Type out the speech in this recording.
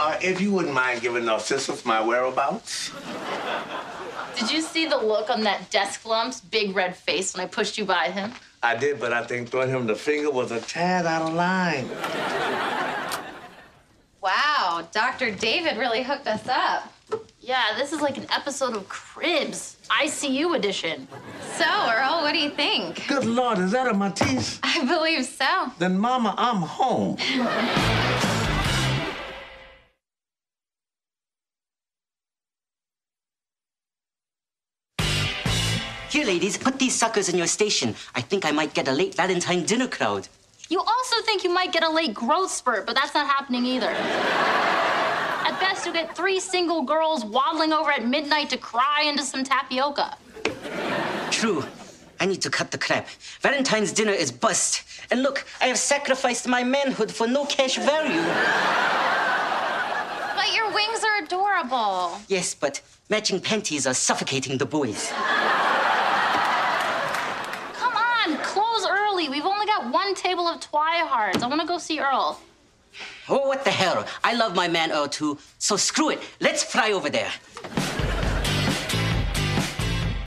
If you wouldn't mind giving Narcissus my whereabouts. Did you see the look on that desk lump's big red face when I pushed you by him? I did, but I think throwing him the finger was a tad out of line. Wow, Dr. David really hooked us up. Yeah, this is like an episode of Cribs, ICU edition. So, Earl, what do you think? Good Lord, is that a Matisse? I believe so. Then, Mama, I'm home. Here, ladies, put these suckers in your station. I think I might get a late Valentine dinner crowd. You also think you might get a late growth spurt, but that's not happening either. At best, you get 3 single girls waddling over at midnight to cry into some tapioca. True. I need to cut the crap. Valentine's dinner is bust. And look, I have sacrificed my manhood for no cash value. But your wings are adorable. Yes, but matching panties are suffocating the boys. Come on, close early. We've only got 1 table of Twihards. I want to go see Earl. Oh, what the hell? I love my man Earl, too. So screw it. Let's fly over there.